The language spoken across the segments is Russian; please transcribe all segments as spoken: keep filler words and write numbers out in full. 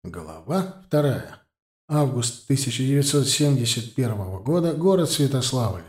Глава вторая. Август тысяча девятьсот семьдесят первого года. Город Святославль.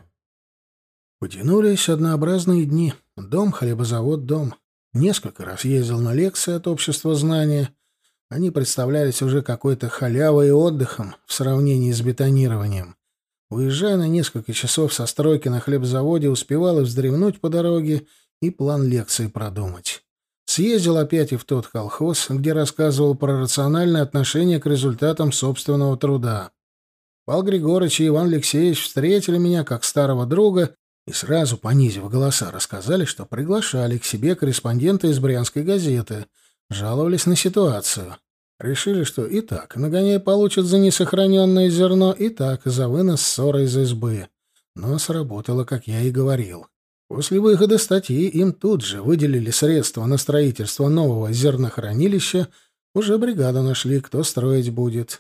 Потянулись однообразные дни. Дом, хлебозавод, дом. Несколько раз ездил на лекции от общества знания. Они представлялись уже какой-то халявой и отдыхом в сравнении с бетонированием. Уезжая на несколько часов со стройки на хлебзаводе, успевал и вздремнуть по дороге, и план лекции продумать. Съездил опять и в тот колхоз, где рассказывал про рациональное отношение к результатам собственного труда. Павел Григорьевич и Иван Алексеевич встретили меня как старого друга и сразу, понизив голоса, рассказали, что приглашали к себе корреспондента из Брянской газеты, жаловались на ситуацию. Решили, что и так нагоняй получат за несохраненное зерно, и так за вынос ссоры из избы. Но сработало, как я и говорил. После выхода статьи им тут же выделили средства на строительство нового зернохранилища, уже бригаду нашли, кто строить будет.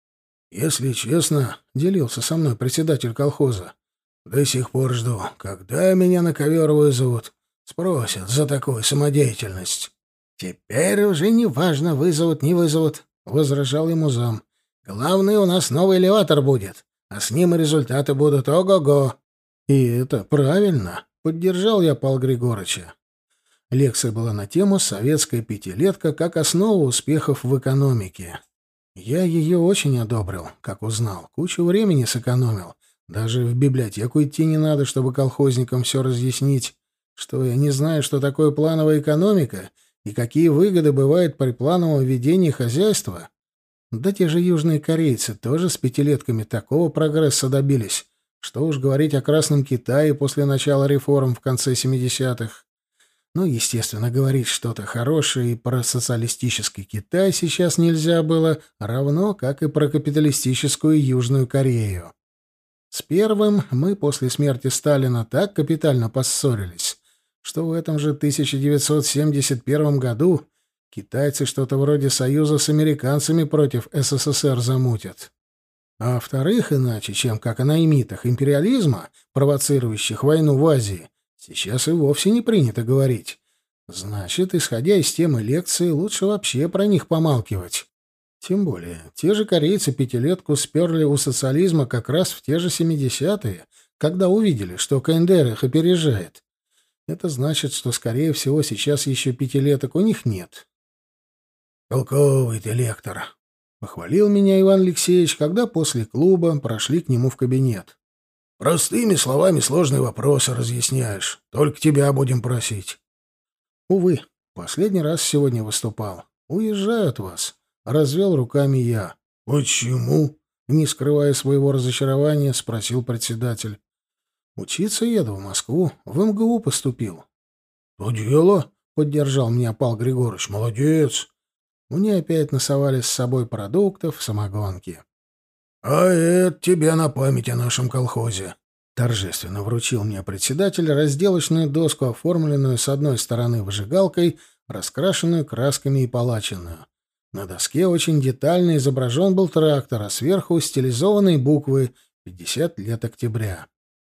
«Если честно, — делился со мной председатель колхоза, — до сих пор жду, когда меня на ковер вызовут, спросят за такую самодеятельность». «Теперь уже не важно, вызовут, не вызовут, — возражал ему зам. Главное, у нас новый элеватор будет, а с ним и результаты будут ого-го». И это правильно. Поддержал я Павла Григорьевича. Лекция была на тему «Советская пятилетка как основа успехов в экономике». Я ее очень одобрил, как узнал. Кучу времени сэкономил. Даже в библиотеку идти не надо, чтобы колхозникам все разъяснить. Что я не знаю, что такое плановая экономика и какие выгоды бывают при плановом ведении хозяйства. Да те же южные корейцы тоже с пятилетками такого прогресса добились. Что уж говорить о Красном Китае после начала реформ в конце семидесятых. Ну, естественно, говорить что-то хорошее и про социалистический Китай сейчас нельзя было, равно как и про капиталистическую Южную Корею. С первым мы после смерти Сталина так капитально поссорились, что в этом же тысяча девятьсот семьдесят первом году китайцы что-то вроде союза с американцами против СССР замутят. А во-вторых, иначе, чем как о наймитах империализма, провоцирующих войну в Азии, сейчас и вовсе не принято говорить. Значит, исходя из темы лекции, лучше вообще про них помалкивать. Тем более, те же корейцы пятилетку сперли у социализма как раз в те же семидесятые, когда увидели, что КНДР их опережает. Это значит, что, скорее всего, сейчас еще пятилеток у них нет. «Толковый ты лектор», — похвалил меня Иван Алексеевич, когда после клуба прошли к нему в кабинет. «Простыми словами сложные вопросы разъясняешь. Только тебя будем просить». «Увы, последний раз сегодня выступал. Уезжаю от вас», — развел руками я. «Почему?» — не скрывая своего разочарования, спросил председатель. «Учиться еду в Москву. В эм гэ у поступил». «То дело», — поддержал меня Павел Григорьевич. «Молодец». Мне опять насовали с собой продуктов, самогонки. «А это тебе на память о нашем колхозе», — торжественно вручил мне председатель разделочную доску, оформленную с одной стороны выжигалкой, раскрашенную красками и палаченную. На доске очень детально изображен был трактор, а сверху стилизованные буквы «пятьдесят лет октября».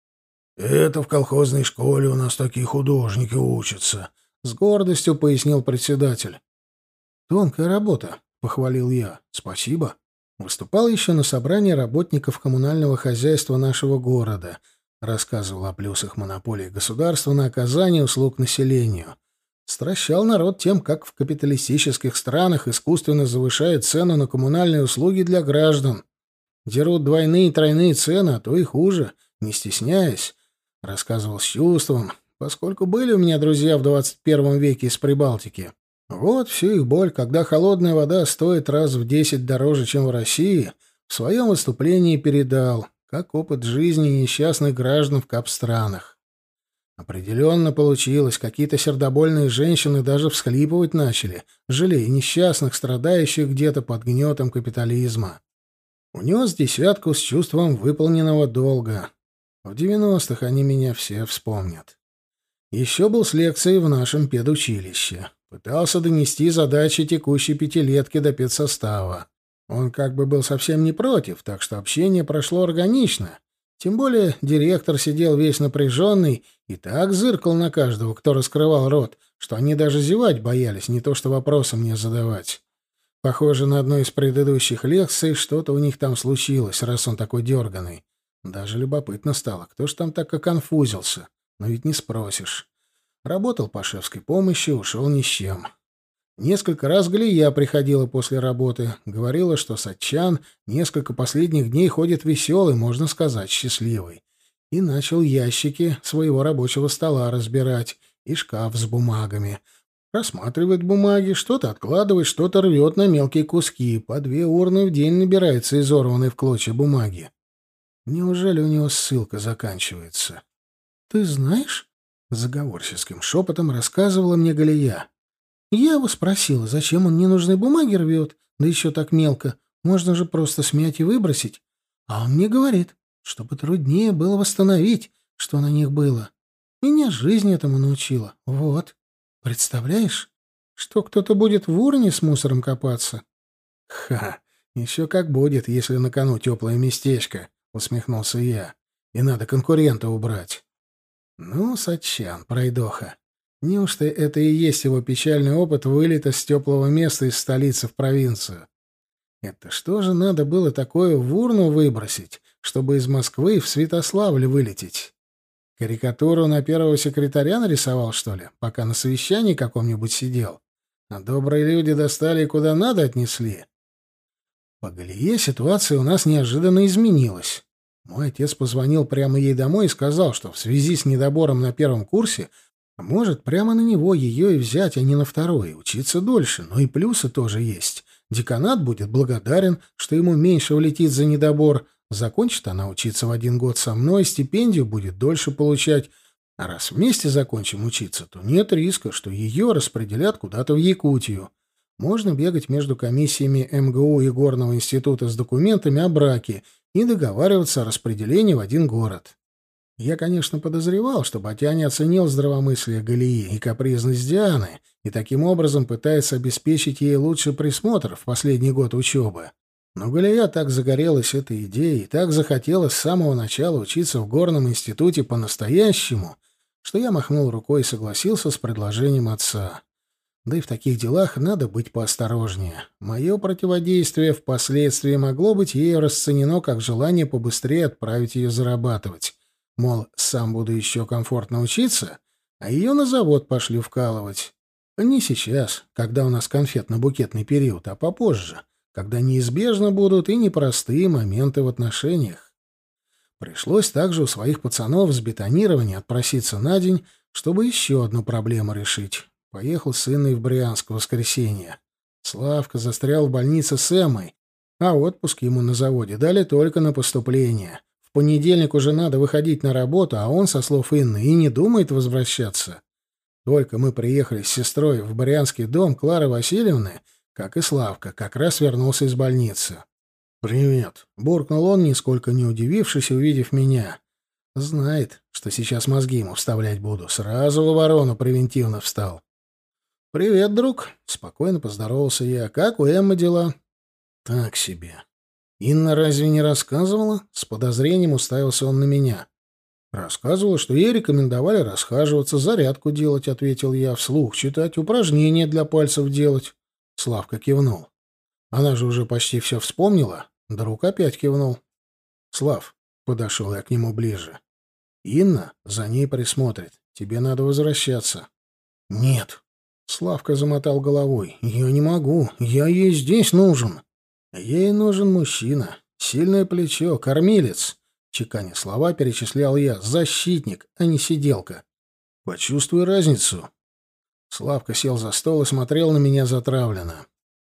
«Это в колхозной школе у нас такие художники учатся», — с гордостью пояснил председатель. «Тонкая работа», — похвалил я. «Спасибо». Выступал еще на собрании работников коммунального хозяйства нашего города. Рассказывал о плюсах монополии государства на оказание услуг населению. Стращал народ тем, как в капиталистических странах искусственно завышают цену на коммунальные услуги для граждан. Дерут двойные и тройные цены, а то и хуже, не стесняясь. Рассказывал с чувством, поскольку были у меня друзья в двадцать первом веке из Прибалтики. Вот всю их боль, когда холодная вода стоит раз в десять дороже, чем в России, в своем выступлении передал, как опыт жизни несчастных граждан в капстранах. Определенно получилось, какие-то сердобольные женщины даже всхлипывать начали, жалея несчастных, страдающих где-то под гнетом капитализма. Унес десятку с чувством выполненного долга. В девяностых они меня все вспомнят. Еще был с лекцией в нашем педучилище. Пытался донести задачи текущей пятилетки до педсостава. Он как бы был совсем не против, так что общение прошло органично. Тем более директор сидел весь напряженный и так зыркал на каждого, кто раскрывал рот, что они даже зевать боялись, не то что вопросы мне задавать. Похоже, на одной из предыдущих лекций что-то у них там случилось, раз он такой дерганый. Даже любопытно стало, кто ж там так оконфузился. Но ведь не спросишь. Работал по шефской помощи, ушел ни с чем. Несколько раз Галия приходила после работы. Говорила, что Сатчан несколько последних дней ходит веселый, можно сказать, счастливый. И начал ящики своего рабочего стола разбирать и шкаф с бумагами. Рассматривает бумаги, что-то откладывает, что-то рвет на мелкие куски. По две урны в день набирается изорванной в клочья бумаги. Неужели у него ссылка заканчивается? — Ты знаешь? — заговорческим шепотом рассказывала мне Галия. Я его спросила, зачем он ненужные бумаги рвет, да еще так мелко. Можно же просто смять и выбросить. А он мне говорит, чтобы труднее было восстановить, что на них было. Меня жизнь этому научила. Вот. Представляешь, что кто-то будет в урне с мусором копаться? — Ха, еще как будет, если на кону теплое местечко, — усмехнулся я. — И надо конкурента убрать. Ну, Сатчан, пройдоха. Неужто это и есть его печальный опыт вылета с теплого места из столицы в провинцию? Это что же надо было такое в урну выбросить, чтобы из Москвы в Святославль вылететь? Карикатуру на первого секретаря нарисовал, что ли, пока на совещании каком-нибудь сидел? А добрые люди достали и куда надо отнесли? По Галие ситуация у нас неожиданно изменилась. Мой отец позвонил прямо ей домой и сказал, что в связи с недобором на первом курсе может прямо на него ее и взять, а не на второй, учиться дольше, но и плюсы тоже есть. Деканат будет благодарен, что ему меньше влетит за недобор. Закончит она учиться в один год со мной, стипендию будет дольше получать. А раз вместе закончим учиться, то нет риска, что ее распределят куда-то в Якутию. Можно бегать между комиссиями эм гэ у и Горного института с документами о браке и договариваться о распределении в один город. Я, конечно, подозревал, что батя не оценил здравомыслие Галии и капризность Дианы, и таким образом пытается обеспечить ей лучший присмотр в последний год учебы. Но Галия так загорелась этой идеей, так захотела с самого начала учиться в Горном институте по-настоящему, что я махнул рукой и согласился с предложением отца. Да и в таких делах надо быть поосторожнее. Мое противодействие впоследствии могло быть ею расценено как желание побыстрее отправить ее зарабатывать. Мол, сам буду еще комфортно учиться, а ее на завод пошли вкалывать. Не сейчас, когда у нас конфетно-букетный период, а попозже, когда неизбежно будут и непростые моменты в отношениях. Пришлось также у своих пацанов с бетонирования отпроситься на день, чтобы еще одну проблему решить. Поехал с Инной в Брянск в воскресенье. Славка застрял в больнице с Эммой, а отпуск ему на заводе дали только на поступление. В понедельник уже надо выходить на работу, а он, со слов Инны, и не думает возвращаться. Только мы приехали с сестрой в Брянский дом Клары Васильевны, как и Славка, как раз вернулся из больницы. «Привет», — буркнул он, нисколько не удивившись, увидев меня. Знает, что сейчас мозги ему вставлять буду. Сразу в оборону превентивно встал. «Привет, друг», — спокойно поздоровался я. «Как у Эммы дела?» «Так себе». «Инна разве не рассказывала?» С подозрением уставился он на меня. «Рассказывала, что ей рекомендовали расхаживаться, зарядку делать», — ответил я, — «вслух читать, упражнения для пальцев делать». Славка кивнул. «Она же уже почти все вспомнила». Друг опять кивнул. «Слав», — подошел я к нему ближе, — «Инна за ней присмотрит. Тебе надо возвращаться». «Нет», — Славка замотал головой, — «я не могу. Я ей здесь нужен». «Ей нужен мужчина, сильное плечо, кормилец», — чеканя слова перечислял я, — «защитник, а не сиделка». «Почувствуй разницу». Славка сел за стол и смотрел на меня затравленно.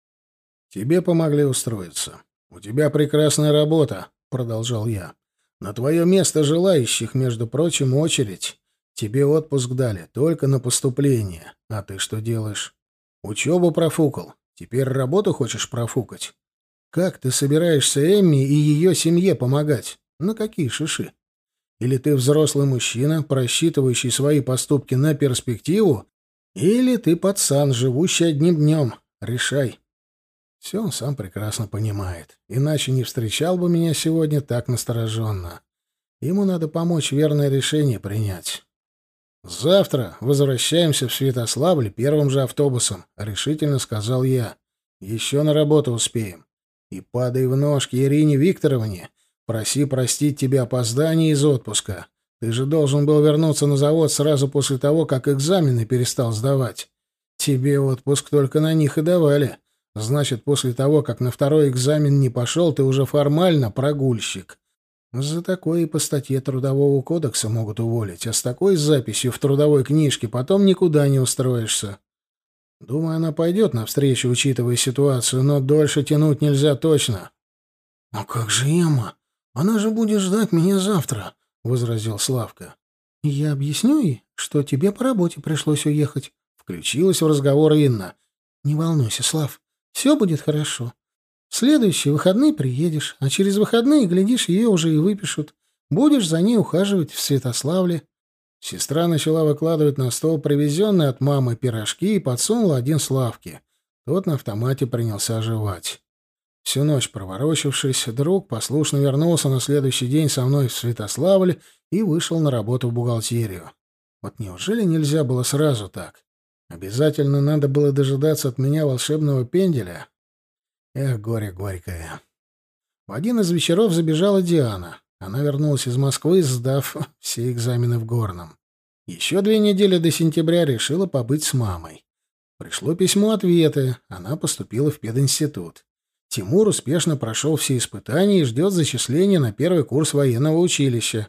«Тебе помогли устроиться. У тебя прекрасная работа», — продолжал я. «На твое место желающих, между прочим, очередь. Тебе отпуск дали, только на поступление. А ты что делаешь? Учебу профукал. Теперь работу хочешь профукать? Как ты собираешься Эмми и ее семье помогать? На какие шиши? Или ты взрослый мужчина, просчитывающий свои поступки на перспективу, или ты пацан, живущий одним днем? Решай». Все он сам прекрасно понимает. Иначе не встречал бы меня сегодня так настороженно. Ему надо помочь верное решение принять. «Завтра возвращаемся в Святославль первым же автобусом», — решительно сказал я. Еще на работу успеем. И падай в ножки Ирине Викторовне. Проси простить тебе опоздание из отпуска. Ты же должен был вернуться на завод сразу после того, как экзамены перестал сдавать. Тебе отпуск только на них и давали. Значит, после того, как на второй экзамен не пошел, ты уже формально прогульщик. За такое и по статье Трудового кодекса могут уволить, а с такой записью в трудовой книжке потом никуда не устроишься. Думаю, она пойдет навстречу, учитывая ситуацию, но дольше тянуть нельзя точно. — А как же Эмма? Она же будет ждать меня завтра, — возразил Славка. — Я объясню ей, что тебе по работе пришлось уехать. Включилась в разговор Инна. — Не волнуйся, Слав, все будет хорошо. В следующие выходные приедешь, а через выходные, глядишь, ее уже и выпишут. Будешь за ней ухаживать в Святославле. Сестра начала выкладывать на стол привезенные от мамы пирожки и подсунула один Славке. Тот на автомате принялся оживать. Всю ночь проворочившись, друг послушно вернулся на следующий день со мной в Святославль и вышел на работу в бухгалтерию. Вот неужели нельзя было сразу так? Обязательно надо было дожидаться от меня волшебного пенделя? Эх, горе горькое. В один из вечеров забежала Диана. Она вернулась из Москвы, сдав все экзамены в Горном. Еще две недели до сентября решила побыть с мамой. Пришло письмо-ответы. Она поступила в пединститут. Тимур успешно прошел все испытания и ждет зачисления на первый курс военного училища.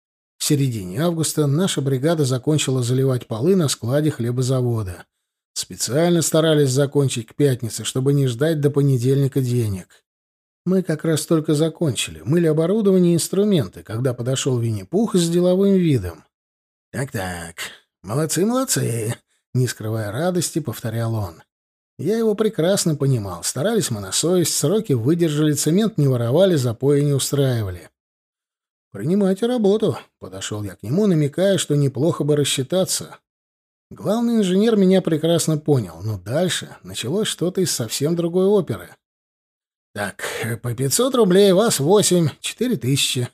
В середине августа наша бригада закончила заливать полы на складе хлебозавода. Специально старались закончить к пятнице, чтобы не ждать до понедельника денег. Мы как раз только закончили, мыли оборудование и инструменты, когда подошел Винни-Пух с деловым видом. «Так-так, молодцы-молодцы», — не скрывая радости, повторял он. Я его прекрасно понимал. Старались мы на совесть, сроки выдержали, цемент не воровали, запои не устраивали. «Принимайте работу», — подошел я к нему, намекая, что неплохо бы рассчитаться. Главный инженер меня прекрасно понял, но дальше началось что-то из совсем другой оперы. «Так, по пятьсот рублей, вас восемь, четыре тысячи».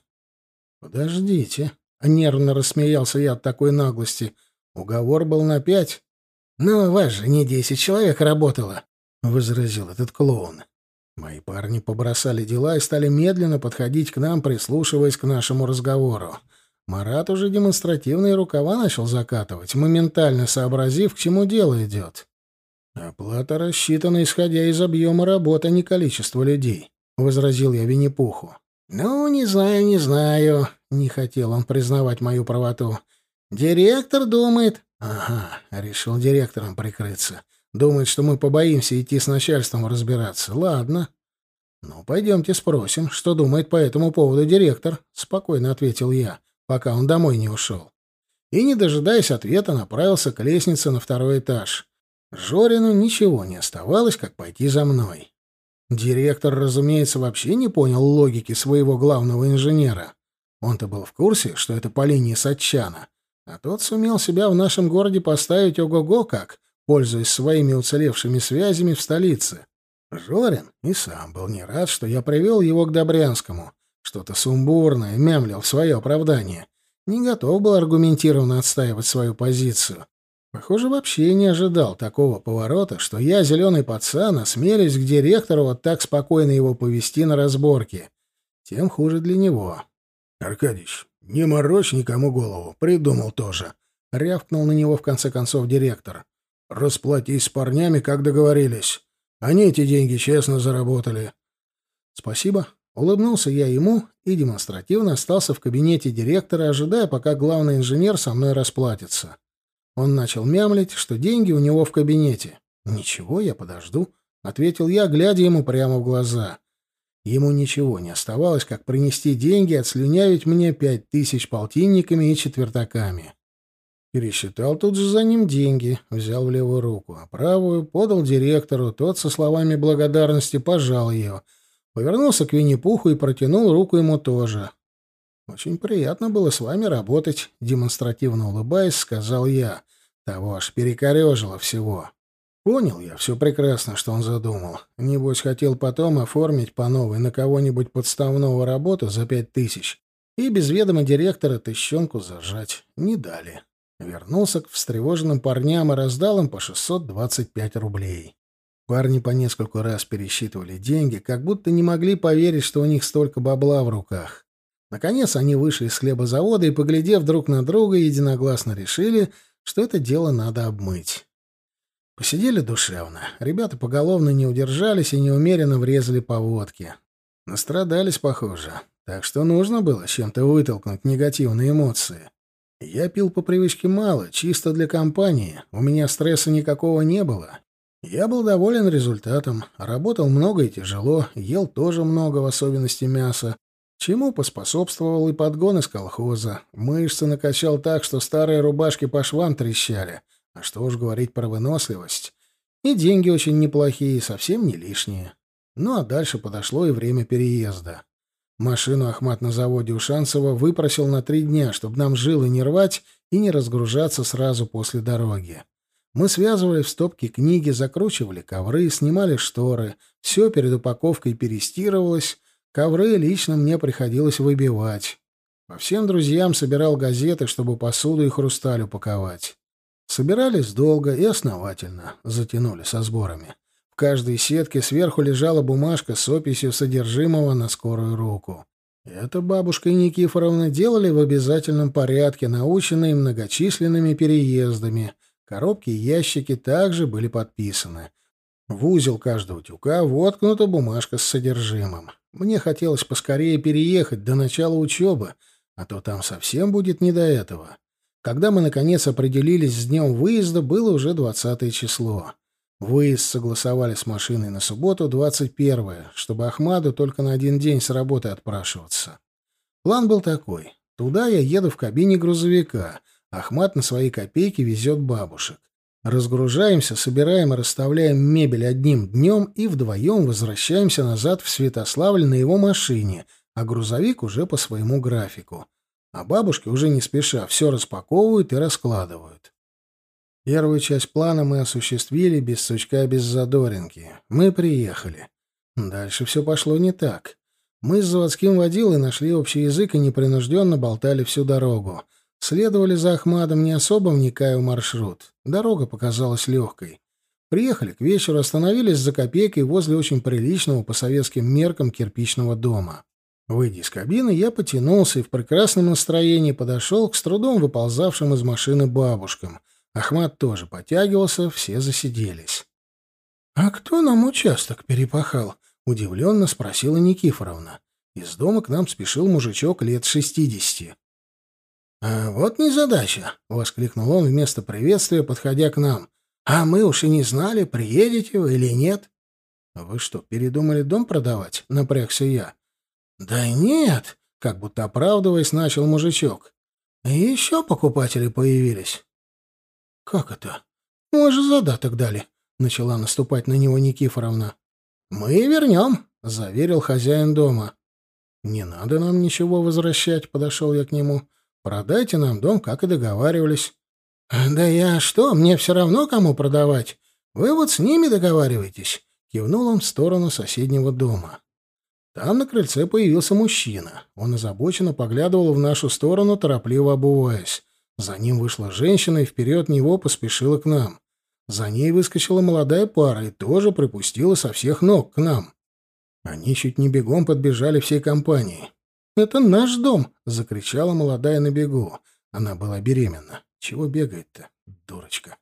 «Подождите», — нервно рассмеялся я от такой наглости. «Уговор был на пять». «Ну, у вас же не десять человек работало», — возразил этот клоун. Мои парни побросали дела и стали медленно подходить к нам, прислушиваясь к нашему разговору. Марат уже демонстративные рукава начал закатывать, моментально сообразив, к чему дело идет. «Оплата рассчитана, исходя из объема работы, а не количества людей», — возразил я Винни-Пуху. «Ну, не знаю, не знаю», — не хотел он признавать мою правоту. «Директор думает...» «Ага, решил директором прикрыться. Думает, что мы побоимся идти с начальством разбираться. Ладно. Ну, пойдемте спросим, что думает по этому поводу директор», — спокойно ответил я, пока он домой не ушел. И, не дожидаясь ответа, направился к лестнице на второй этаж. Жорину ничего не оставалось, как пойти за мной. Директор, разумеется, вообще не понял логики своего главного инженера. Он-то был в курсе, что это по линии Сатчана, а тот сумел себя в нашем городе поставить ого-го как, пользуясь своими уцелевшими связями в столице. Жорин и сам был не рад, что я привел его к Добрянскому. Что-то сумбурное мямлил в свое оправдание. Не готов был аргументированно отстаивать свою позицию. Похоже, вообще не ожидал такого поворота, что я, зеленый пацан, осмелюсь к директору вот так спокойно его повести на разборки. Тем хуже для него. — Аркадьич, не морочь никому голову, придумал тоже. — рявкнул на него в конце концов директор. — Расплатись с парнями, как договорились. Они эти деньги честно заработали. — Спасибо. Улыбнулся я ему и демонстративно остался в кабинете директора, ожидая, пока главный инженер со мной расплатится. Он начал мямлить, что деньги у него в кабинете. «Ничего, я подожду», — ответил я, глядя ему прямо в глаза. Ему ничего не оставалось, как принести деньги и отслюнявить мне пять тысяч полтинниками и четвертаками. Пересчитал тут же за ним деньги, взял в левую руку, а правую подал директору, тот со словами благодарности пожал ее, повернулся к Винни-Пуху и протянул руку ему тоже. «Очень приятно было с вами работать», — демонстративно улыбаясь, сказал я. Того аж перекорежило всего. Понял я все прекрасно, что он задумал. Небось, хотел потом оформить по новой на кого-нибудь подставного работу за пять тысяч и без ведома директора тыщенку зажать. Не дали. Вернулся к встревоженным парням и раздал им по шестьсот двадцать пять рублей. Парни по нескольку раз пересчитывали деньги, как будто не могли поверить, что у них столько бабла в руках. Наконец они вышли из хлебозавода и, поглядев друг на друга, единогласно решили, что это дело надо обмыть. Посидели душевно. Ребята поголовно не удержались и неумеренно врезали по водке. Настрадались, похоже. Так что нужно было чем-то вытолкнуть негативные эмоции. Я пил по привычке мало, чисто для компании. У меня стресса никакого не было. Я был доволен результатом. Работал много и тяжело, ел тоже много, в особенности мяса, чему поспособствовал и подгон из колхоза. Мышцы накачал так, что старые рубашки по швам трещали. А что уж говорить про выносливость. И деньги очень неплохие, совсем не лишние. Ну а дальше подошло и время переезда. Машину Ахмат на заводе у Шанцева выпросил на три дня, чтобы нам жилы не рвать и не разгружаться сразу после дороги. Мы связывали в стопки книги, закручивали ковры, снимали шторы. Все перед упаковкой перестирывалось. Ковры лично мне приходилось выбивать. По всем друзьям собирал газеты, чтобы посуду и хрусталь упаковать. Собирались долго и основательно. Затянули со сборами. В каждой сетке сверху лежала бумажка с описью содержимого на скорую руку. Это бабушка и Никифоровна делали в обязательном порядке, наученные многочисленными переездами. Коробки и ящики также были подписаны. В узел каждого тюка воткнута бумажка с содержимым. Мне хотелось поскорее переехать до начала учебы, а то там совсем будет не до этого. Когда мы, наконец, определились с днем выезда, было уже двадцатое число. Выезд согласовали с машиной на субботу, двадцать первое, чтобы Ахмаду только на один день с работы отпрашиваться. План был такой. Туда я еду в кабине грузовика. Ахмат на свои копейки везет бабушек. Разгружаемся, собираем и расставляем мебель одним днем и вдвоем возвращаемся назад в Святославль на его машине, а грузовик уже по своему графику. А бабушки уже не спеша все распаковывают и раскладывают. Первую часть плана мы осуществили без сучка, без задоринки. Мы приехали. Дальше все пошло не так. Мы с заводским водилой нашли общий язык и непринужденно болтали всю дорогу. Следовали за Ахмадом, не особо вникая в маршрут. Дорога показалась легкой. Приехали к вечеру, остановились за копейкой возле очень приличного по советским меркам кирпичного дома. Выйдя из кабины, я потянулся и в прекрасном настроении подошел к с трудом выползавшим из машины бабушкам. Ахмад тоже потягивался, все засиделись. — А кто нам участок перепахал? — удивленно спросила Никифоровна. Из дома к нам спешил мужичок лет шестидесяти. — А вот незадача! — воскликнул он вместо приветствия, подходя к нам. — А мы уж и не знали, приедете вы или нет. — Вы что, передумали дом продавать? — напрягся я. — Да нет! — как будто оправдываясь, начал мужичок. — Еще покупатели появились. — Как это? Мы же задаток дали, — начала наступать на него Никифоровна. — Мы вернем, — заверил хозяин дома. — Не надо нам ничего возвращать, — подошел я к нему. — Продайте нам дом, как и договаривались. — Да я что, мне все равно, кому продавать. Вы вот с ними договариваетесь, — кивнул он в сторону соседнего дома. Там на крыльце появился мужчина. Он озабоченно поглядывал в нашу сторону, торопливо обуваясь. За ним вышла женщина и вперед него поспешила к нам. За ней выскочила молодая пара и тоже припустила со всех ног к нам. Они чуть не бегом подбежали всей компанией. «Это наш дом!» — закричала молодая на бегу. Она была беременна. «Чего бегает-то, дурочка?»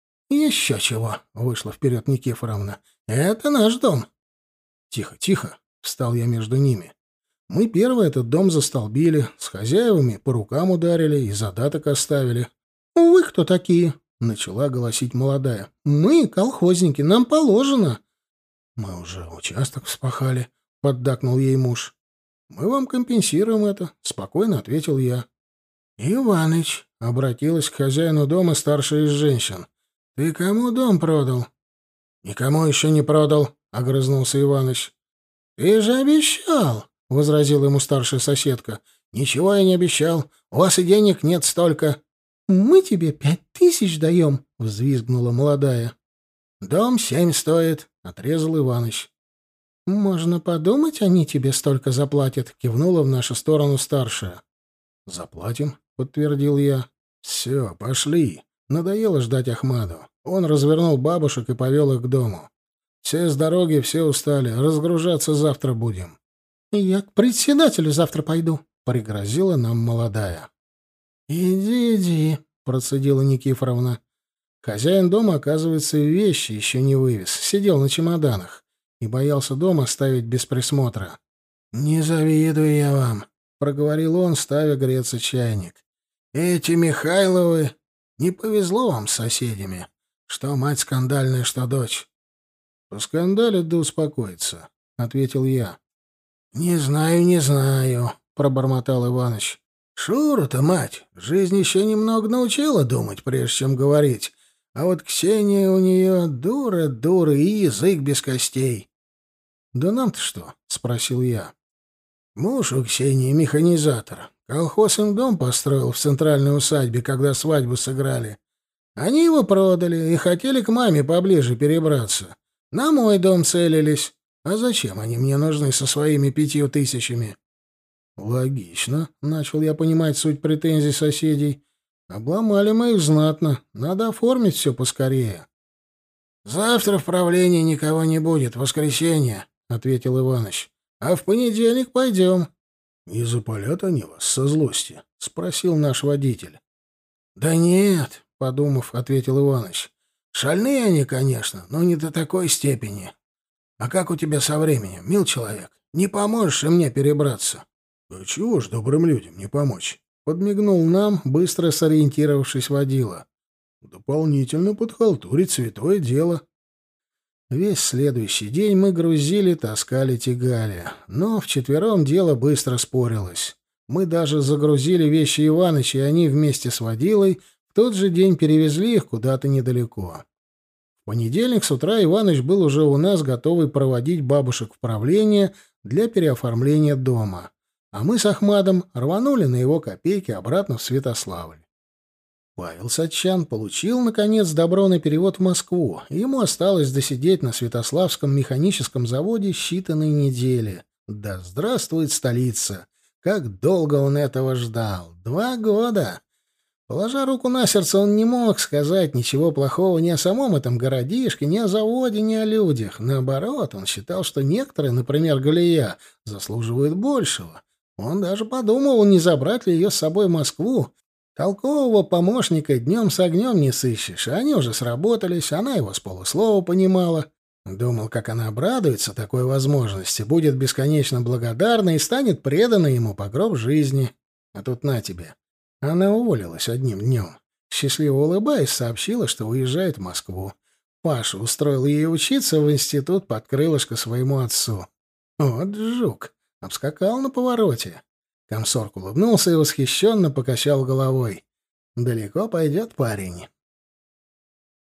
«Еще чего!» — вышла вперед Никифоровна. «Это наш дом!» «Тихо, тихо!» — встал я между ними. Мы первый этот дом застолбили, с хозяевами по рукам ударили и задаток оставили. — Вы кто такие? — начала голосить молодая. — Мы колхозники, нам положено. — Мы уже участок вспахали, — поддакнул ей муж. — Мы вам компенсируем это, — спокойно ответил я. — Иваныч, — обратилась к хозяину дома старшая из женщин, — ты кому дом продал? — Никому еще не продал, — огрызнулся Иваныч. — Ты же обещал, — возразила ему старшая соседка. — Ничего я не обещал. У вас и денег нет столько. — Мы тебе пять тысяч даем, — взвизгнула молодая. — Дом семь стоит, — отрезал Иваныч. — Можно подумать, они тебе столько заплатят, — кивнула в нашу сторону старшая. — Заплатим, — подтвердил я. — Все, пошли. Надоело ждать Ахмаду. Он развернул бабушек и повел их к дому. Все с дороги, все устали. Разгружаться завтра будем». «Я к председателю завтра пойду», — пригрозила нам молодая. «Иди, иди», — процедила Никифоровна. Хозяин дома, оказывается, вещи еще не вывез, сидел на чемоданах и боялся дом оставить без присмотра. «Не завидую я вам», — проговорил он, ставя греться чайник. «Эти Михайловы... Не повезло вам с соседями. Что мать скандальная, что дочь». «Поскандалят да успокоится», — ответил я. «Не знаю, не знаю», — пробормотал Иваныч. «Шура-то, мать, жизнь еще немного научила думать, прежде чем говорить. А вот Ксения у нее дура-дура и язык без костей». «Да нам-то что?» — спросил я. «Муж у Ксении механизатор. Колхоз им дом построил в центральной усадьбе, когда свадьбу сыграли. Они его продали и хотели к маме поближе перебраться. На мой дом целились. А зачем они мне нужны со своими пятью тысячами?» «Логично», — начал я понимать суть претензий соседей. «Обломали мы их знатно. Надо оформить все поскорее». «Завтра в правлении никого не будет, воскресенье», — ответил Иваныч. «А в понедельник пойдем». «Не запалят они вас со злости?» — спросил наш водитель. «Да нет», — подумав, ответил Иваныч. «Шальные они, конечно, но не до такой степени. А как у тебя со временем, мил человек? Не поможешь и мне перебраться?» «А чего ж добрым людям не помочь?» — подмигнул нам, быстро сориентировавшись водила. «Дополнительно подхалтурить — святое дело». Весь следующий день мы грузили, таскали, тягали. Но вчетвером дело быстро спорилось. Мы даже загрузили вещи Иваныча, и они вместе с водилой в тот же день перевезли их куда-то недалеко. В понедельник с утра Иваныч был уже у нас, готовый проводить бабушек в правление для переоформления дома. А мы с Ахмадом рванули на его копейки обратно в Святославль. Павел Сатчан получил, наконец, добро на перевод в Москву, и ему осталось досидеть на Святославском механическом заводе считанные недели. Да здравствует столица! Как долго он этого ждал! Два года! Положа руку на сердце, он не мог сказать ничего плохого ни о самом этом городишке, ни о заводе, ни о людях. Наоборот, он считал, что некоторые, например, Галия, заслуживают большего. Он даже подумывал, не забрать ли ее с собой в Москву. Толкового помощника днем с огнем не сыщешь, а они уже сработались, она его с полуслова понимала. Думал, как она обрадуется такой возможности, будет бесконечно благодарна и станет предана ему по гроб жизни. А тут на тебе. Она уволилась одним днем. Счастливо улыбаясь, сообщила, что уезжает в Москву. Паша устроил ей учиться в институт под крылышко своему отцу. Вот жук. Обскакал на повороте. Комсорг улыбнулся и восхищенно покачал головой. «Далеко пойдет парень».